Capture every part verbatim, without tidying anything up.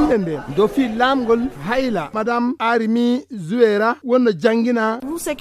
hande nde do fi lamgol hayla madame Arimi Zuera wonno jangina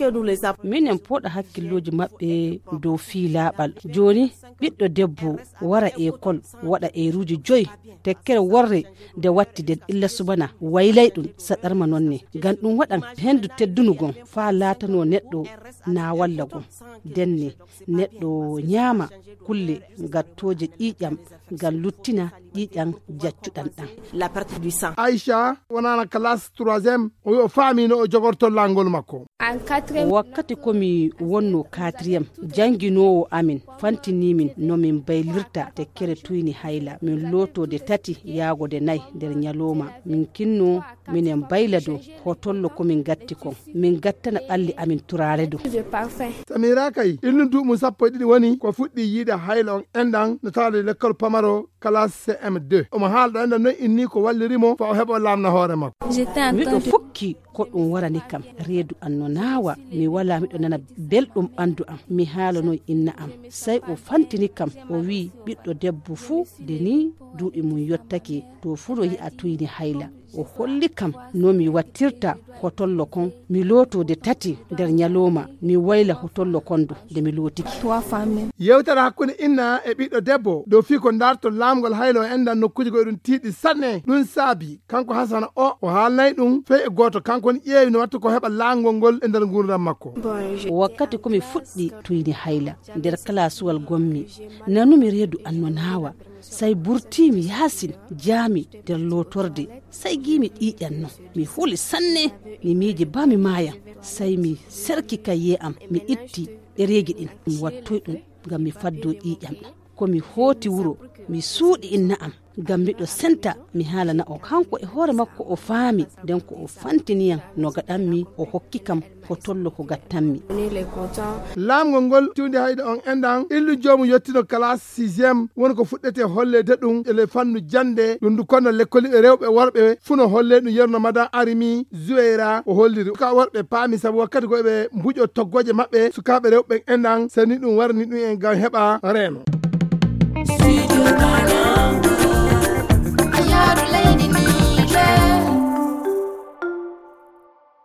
minen poɗa hakkilloji mabɓe dow fi laɓal joni ɓiɗɗo debbo wara école waɗa eruji joyi tekkere worre de watti den illa subana waylay ɗum saɗarma nonne gan ɗum waɗan hendu teddunugon fa latano neɗɗo na walla gon denne neɗɗo ñaama kulle gattoje ƴiƴam gal luttina ƴiƴam jaccuɗan ɗan la partie du sang. Aisha wonana classe troisième o faami no o jogorto langol makko. wakkati komi wonno quatrième janginowo amin fantini min no min baylirta tekkere tuyni hayla min lotode tati yaagode nayi nder nyaloma min kinno minen bayla do hotollo komin gatti kon min gattana ɓalli amin turare do. Samira kay ilnu duuɓum sappo e ɗiɗi woni ko fuɗɗi yiide hayla on enɗan no tawde l'école pamaro classe C M deux omo haalɗo enɗan noon inni ko wallirimo fa o heɓa lamna hoore makko. miɗo fukki ko ɗum warani kam reedu an no naawa mi wala miɗo nana belɗum ɓandu am mi haalano inna am sey o fantini kam o wi ɓiɗɗo debbo fuu de ni duuɓi mum yottake to fuu ɗo yi'a tuyni hayla o holli kam no mi wattirta hotollo kon mi lotode tati nder nyaloma mi wayla hotollo kondo de mi lotiki. yewtere hakkunde inna e ɓiɗɗo debbo dow fi ko darto lamgol haylo e endan nokkuji ko ɗum tiiɗi sanne ɗum saabi kanko Hasana o o haalnayi ɗum fey e goto kanko ni ƴeewi no watta ko heɓa langol ngol e nder gurdam makko. wakkati komi fuɗɗi tuyni hayla nder kalasuwal gommi nanumi reedu an no naawa say burtimi yasin jaami nder lotorde say gimi ɗiƴanno mi huli sanne mi miiji ba mi maaya say mi serki kayye am mi itti ɗereji ɗin mi wattoy ɗum ngam mi faddo ɗiƴam ɗam komi hooti wuro mi suuɗi inna am ngam miɗo senta mi haalana o kanko e hoore makko o faami nden ko o fantiniyam no gaɗanmi o hokki kam hotollo ko gattanmi. lamgol ngol tiwde hayda on endan illu jomum yettino classe sixième woni ko fuɗɗete hollede ɗum ele fannu jande ɗum du kono l'école rewɓe worɓe funo holle ɗum yerno madame Arimi Zuera o holliri ka worɓe paami sabu wakkati ko ɓe mbuƴo toggoje maɓɓe sukaɓe rewɓe endan sani ɗum warni ɗum en gam heɓa reeno.